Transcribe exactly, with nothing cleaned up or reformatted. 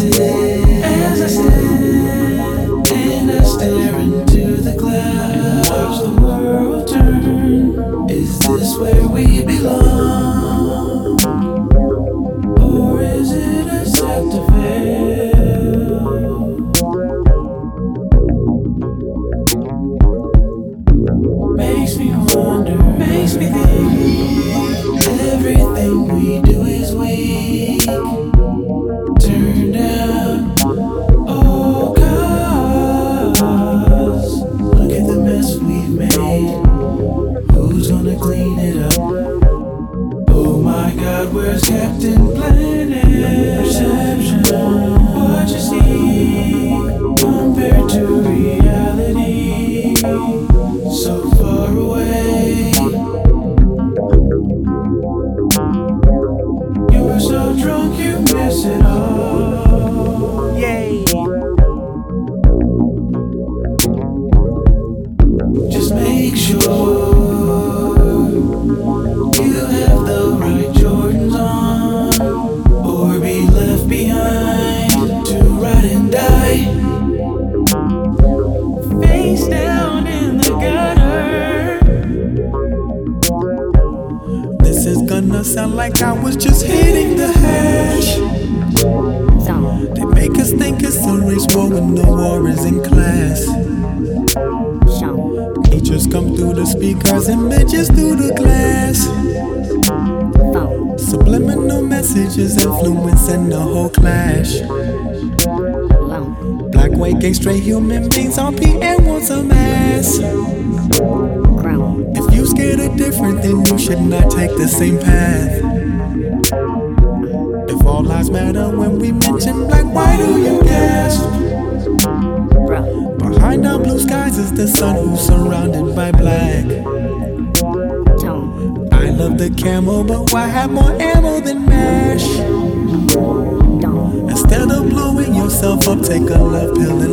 sit, as I sit, and I stare into the clouds, watch the world turn. Is this where we belong, or is it a set to fail? Makes me wonder, makes me think everything we do is weak. Turn down, oh cause look at the mess we've made. Who's gonna clean it up? Oh my God, where's Captain Planet? Perception, what you see compared to reality, so far away. You are so drunk you miss it all. Yay. Just make sure you have the right Jordans on, or be left behind to ride and die. Face down in the gutter. This is gonna sound like I was just hitting the hash. They make us think it's a race war when the war is in class. Teachers come through the speakers and bitches through the glass. Subliminal messages influencing the whole clash. Black, white, gay, straight human beings all P and want some ass. If you scared of different, then you should not take the same path. If all lives matter when we mention black, why do you gasp? Behind our blue skies is the sun who's surrounded by black. I love the camel, but why have more ammo than MASH? Instead of blowing yourself up, take a love pill and